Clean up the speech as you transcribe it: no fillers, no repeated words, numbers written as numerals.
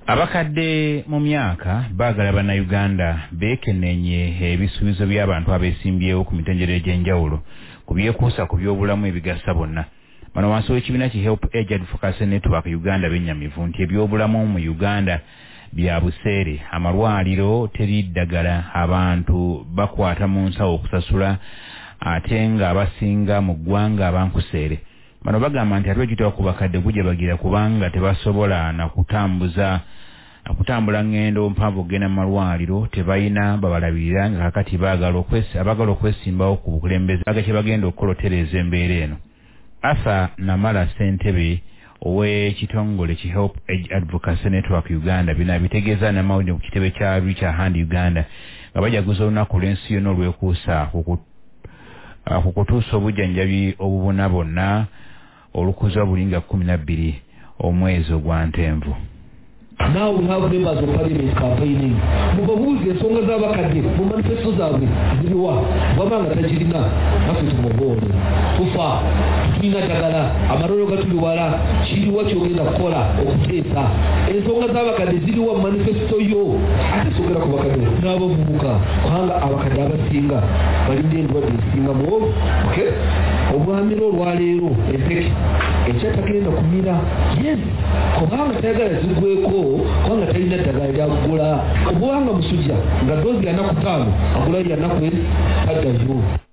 Abakadde mu myaka baagala bannayuganda beekenneenye ebisuubizo by'abantu abeesimbyewo ku mitendera egy'enjawulo ku byekuusa ku by'obulamu ebigasa bonna. Bano wansi w'ekibiina ki Help Age Advocacy Network Uganda bennyamivu nti ebyobulamu mu Uganda bya buseere, amalwaliro teri ddagala, abantu bakwata mu nsawo okusasula ate nga abasinga mu ggwanga abankuseere. Bano bagamba nti ate ekitabo ku bakadde gujja bagira kubanga tebasobola na kutambula ngendo mpanvu okugenda mu malwaliro, tebalina babalabirira nga kakati abagala okwesimbawo ku bukulembeze kye bagenda okukolotereza embeera eno. Asa Namala Ssentebe ow'ekitongole ki Help Age Advocacy Network Uganda bitegeeza n'amawulire ku kitebe kya Richard Hand Uganda nga bajaguza olunaku lw'ensi yonna olwekuusa ku kutuusa obujjanjabi obubona bonna olukuzwa bulinga 12 omwezi ogwa Ntenvu. Now we have members of parliament campaigning. Mubabuze ensonga z'abakadde mu manifesto zaabwe ziriwa wabanga tagirina naffe tumuboole tufa tulina ddagala amalwaliro gatuliwala kiriwa kyogenda kukola okuteesa ensonga z'abakadde ziriwa mu manifesto yo ate sogera ku bakadde n'abavubuka kubanga abakadde abasinga balina endwadde esinga mu obwamiro olwaleero empeke ekyatagenda kumira yes kubanga tayagala zigweko kubanga talina ddagala lyakugula kubanga musujja nga doozi ya nnaku 5 agula lya nnaku 7 taddayo.